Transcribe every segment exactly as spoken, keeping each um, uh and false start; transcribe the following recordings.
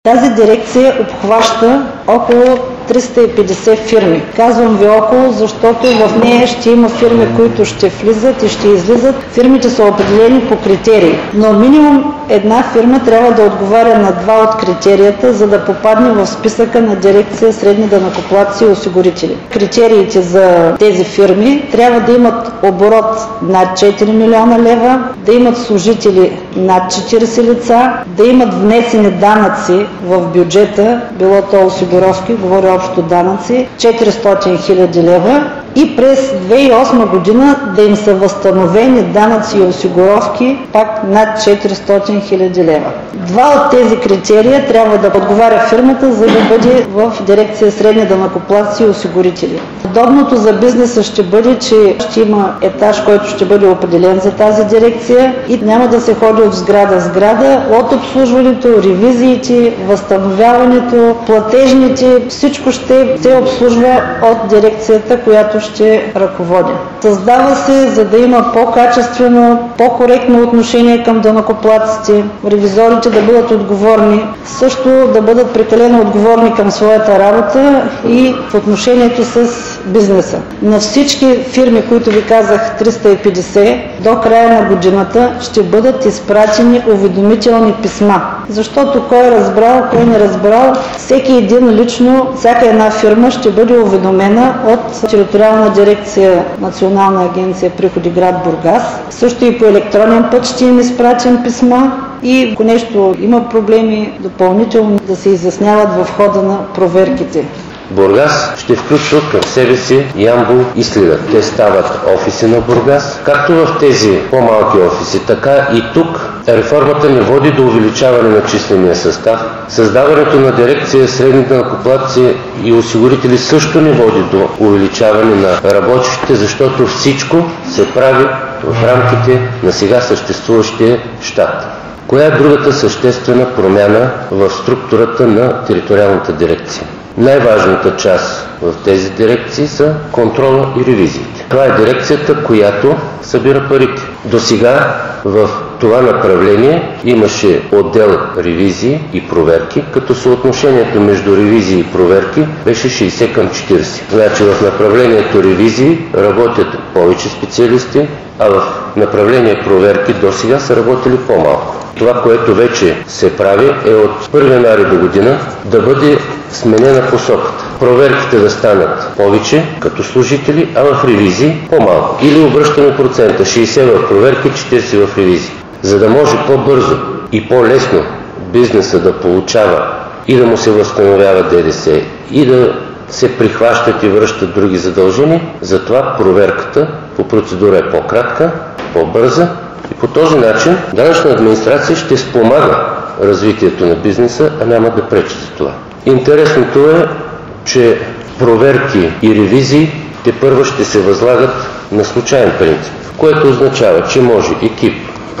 Тази дирекция обхваща около триста и петдесет фирми. Казвам ви около, защото в нея ще има фирми, които ще влизат и ще излизат. Фирмите са определени по критерии. Но минимум една фирма трябва да отговаря на два от критерията, за да попадне в списъка на дирекция средни данъкоплатци и осигурители. Критериите за тези фирми трябва да имат оборот над четири милиона лева, да имат служители над четиридесет лица, да имат внесени данъци в бюджета, било то осигуровки, говоря общо данъци, четиристотин хиляди лева, и през две хиляди и осма година да им са възстановени данъци и осигуровки пак над четиристотин хиляди лева. Два от тези критерия трябва да отговаря фирмата, за да бъде в дирекция средни данъкоплатци и осигурители. Удобното за бизнеса ще бъде, че ще има етаж, който ще бъде определен за тази дирекция и няма да се ходи от сграда в сграда, от обслужването, ревизиите, възстановяването, платежните, всичко ще се обслужва от дирекцията, която ще ръководи. Създава се, за да има по-качествено, по-коректно отношение към данъкоплатците, ревизорите да бъдат отговорни, също да бъдат прекалено отговорни към своята работа и в отношението с бизнеса. На всички фирми, които ви казах, триста и петдесет, до края на годината ще бъдат изпратени уведомителни писма. Защото кой е разбрал, кой не разбрал, всеки един лично, всяка една фирма ще бъде уведомена от териториална дирекция Национална агенция приходи град Бургас. Също и по електронен път ще им изпратим писма и ако нещо има проблеми, допълнително да се изясняват в хода на проверките. Бургас ще включва към себе си Ямбол и Сливен. Те стават офиси на Бургас. Както в тези по-малки офиси, така и тук реформата не води до увеличаване на числения състав. Създаването на дирекция средни данъкоплатци и осигурители също не води до увеличаване на работещите, защото всичко се прави в рамките на сега съществуващия щат. Коя е другата съществена промяна в структурата на териториалната дирекция? Най-важната част в тези дирекции са контрола и ревизиите. Това е дирекцията, която събира парите. До сега в това направление имаше отдел ревизии и проверки, като съотношението между ревизии и проверки беше шейсет към четиридесет. Значи в направлението ревизии работят повече специалисти, а в направление проверки до сега са работили по-малко. Това, което вече се прави, е от първи януари до година да бъде сменена посоката. Проверките да станат повече като служители, а в ревизии по-малко. Или обръщаме процента шейсет в проверки, четиридесет в ревизии. За да може по-бързо и по-лесно бизнеса да получава и да му се възстановява ДДС и да се прихващат и връщат други задължения, затова проверката по процедура е по-кратка, по-бърза и по този начин данъчна администрация ще спомага развитието на бизнеса, а няма да пречи за това. Интересното е, че проверки и ревизии тепърва ще се възлагат на случайен принцип, което означава, че може екип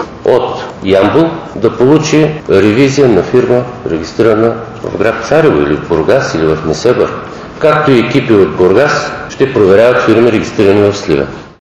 от Ямбол да получи ревизия на фирма, регистрирана в град Царево или в Бургас или в Несебър, както и екипи от Бургас ще проверяват фирми, регистрирани в Сливен.